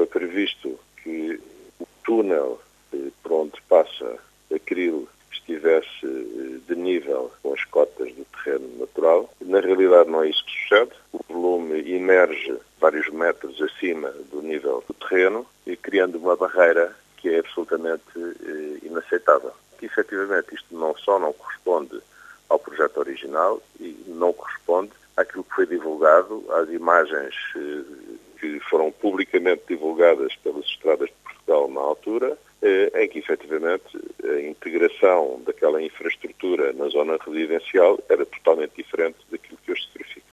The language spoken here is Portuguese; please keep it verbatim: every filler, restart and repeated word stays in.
estava previsto que o túnel por onde passa Acril estivesse de nível com as cotas do terreno natural. Na realidade não é isso que sucede. O volume emerge vários metros acima do nível do terreno, e criando uma barreira que é absolutamente eh, inaceitável. Que, efetivamente, isto não só não corresponde ao projeto original e não corresponde àquilo que foi divulgado, às imagens eh, que foram publicamente divulgadas pelas estradas de Portugal na altura, eh, em que, efetivamente, a integração daquela infraestrutura